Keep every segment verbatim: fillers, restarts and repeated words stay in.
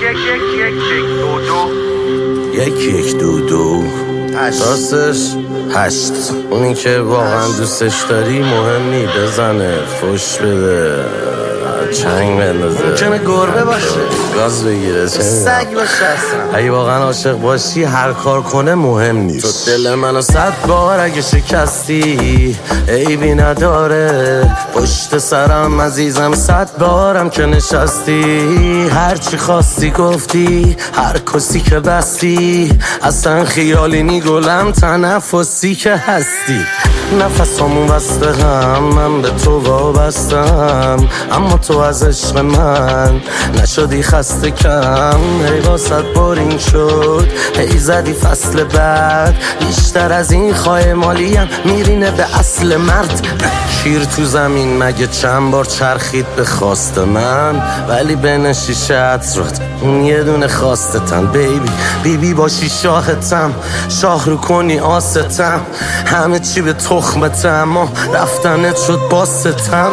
یک یک یک یک دو دو یک یک دو دو راستش هشت. اونی که واقعا دوستش داری مهم نی، بزنه فش بده چنگ بندازه، ممکنه گربه باشه گاز بگیره سگ باشه اصلا. اگه واقعا عاشق باشی هر کار کنه مهم نیست. تو دل منو صد بار اگه شکستی عیبی نداره، پشت سرم عزیزم صد بارم که نشستی، هرچی خواستی گفتی، هر کسی که بستی، اصلا خیالی نی گلم تنفسی که هستی. نفسامون بسته هم، من به تو وابستم، اما تو از عشق من نشدی خسته کم. هی واسد بارین شد، هی زدی فصل بعد، بیشتر از این خواهی مالیم میرینه به اصل مرد. شیر تو زمین مگه چند بار چرخید به خواست من، ولی بین شیشه عطرات اون یه دونه خواستتم. بیبی بیبی باشی شاهتم، شاه رو کنی آستم، همه چی به تخمتم، اما رفتنت شد باستم.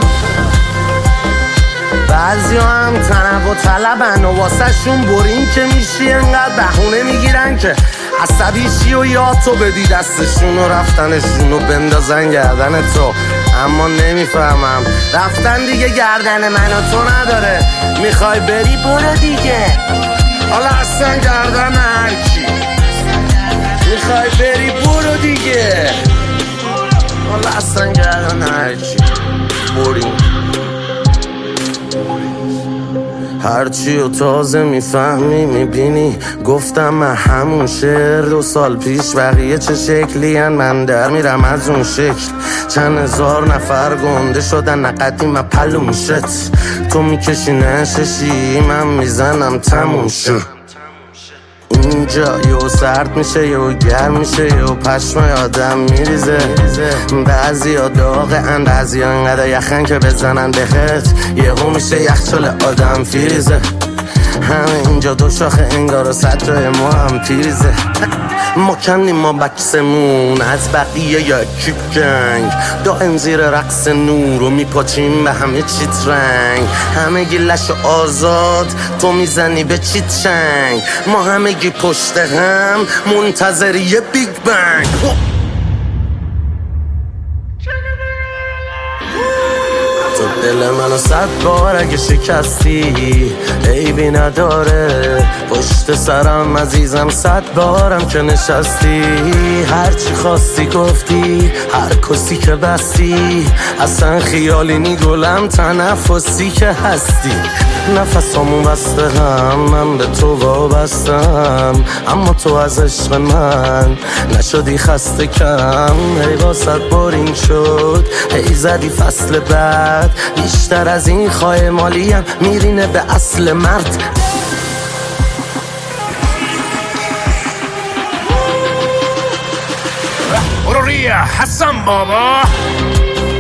بعضی هم تنب و طلبن و واسه شون برین که میشی، انقدر بهونه میگیرن که عصبی شی و یاد تو بدی دستشون و رفتنشون و بندازن گردن تو. اما نمیفهمم رفتن دیگه گردن من و تو نداره، میخوای بری برو دیگه، حالا اصلا گردن هرکی. میخوای بری برو دیگه، حالا اصلا گردن هرکی. بریم هرچی و تازه میفهمی میبینی، گفتم من همون شعر دو سال پیش، بقیه چه شکلی هن من در میرم از اون شکل. چند هزار نفر گنده شدن نقدی من پلوم شد، تو میکشی نششی من میزنم تموم شد. اینجا یو سرد میشه یو گرم میشه یو پشم آدم میریزه، بعضی ها داغه ان بعضی ها انقدر یخن که بزنن بهت یهو میشه یخچال آدم فریزه. همه اینجا دو شاخه انگار و صد جای ما هم تیریزه. ما کنیم ما بکسمون از بقیه یکی گنگ، دائم زیر رقص نور و میپاچیم به همه چیت رنگ. همه گی لش آزاد تو میزنی به چیت چنگ، ما همه گی پشت هم منتظر یه بیگ بنگ. تو دل منو صد بار اگه شکستی عیبی نداره، پشت سرم عزیزم صد بارم که نشستی، هرچی خواستی گفتی، هر کسی که بستی، اصلا خیالی نی گلم تنفسی که هستی. نفسامون بسته هم، من به تو وابستم، اما تو از عشق من نشدی خسته کم. هی واسد بارین شد، هی زدی فصل بعد، بیشتر از این خواهی مالیم میرینه به اصل مرد. برو ریا حسن بابا.